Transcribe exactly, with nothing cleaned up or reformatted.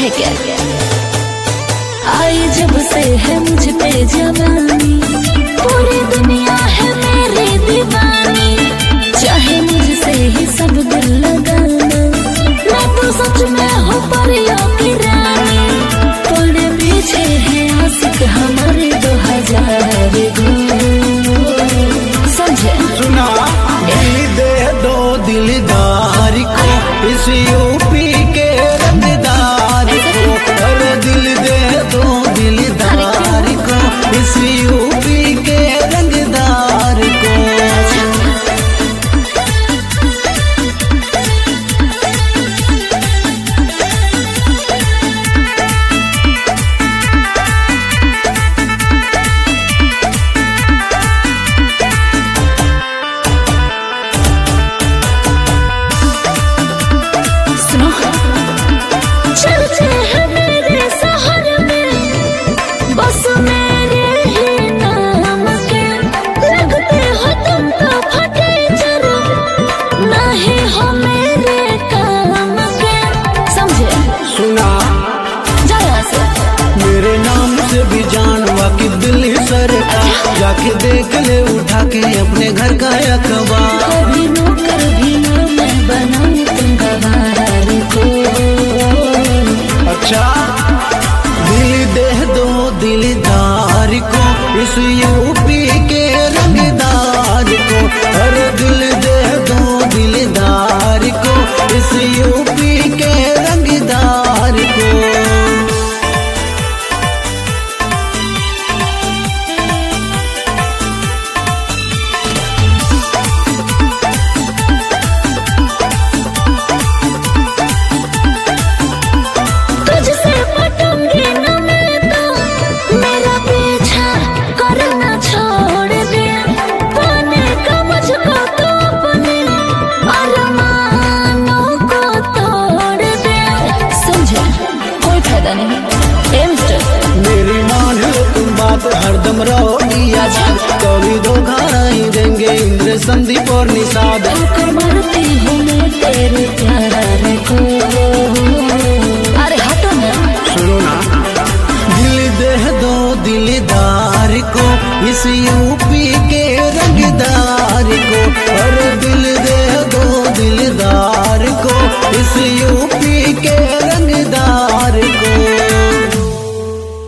है क्या? आई जब से है मुझ पे जवानी, पूरी दुनिया है मेरी दीवानी। चाहे मुझसे ही सब दिल लगाना, मैं तो सच में हूँ परियों की रानी। पड़े पीछे है आशिक हमारे दो हजार समझे। सुना दिल दे दो दिलदार को, इस यूपी के रंगदार को। अरे दिल दे दो दिलदार को, इस यूपी के रंगदार को। चलते हैं मेरे शहर में, बस मेरे ही नाम के। लगते हो तुम तो फटे जरा, नहीं हो मेरे काम के। समझे? सुना जरा से मेरे नाम से भी जान वाकिफ दिल सर का, जाके देख ले उठा के अपने घर का अखबार। कभी नौकर भी ना मैं बनाऊं तुम गवार को। अच्छा दिल दे दो दिलदार को, इस यूपी के रंगदार को। अरे दिल दे दो दिलदार को, इस यूपी के रंगदार को। तुझसे पटूंगी न मैं तो, मेरा पीछा करना छोड़ दे। पाने का मुझको तो अपने अरमानों को तोड़ दे। समझे? कोई फायदा नहीं ए मिस्टर। मेरी मान लो तुम बात हरदम रहोगी आजाद, कभी धोखा नहीं देंगे इंद्र संदीप और निषाद। ठोकर मारती हूँ मैं तेरे प्यार को। अरे हटो ना। सुनो ना दिल दे दो दिलदार को, इस यूपी के रंगदार को। अरे दिल दे दो दिलदार को, इस यूपी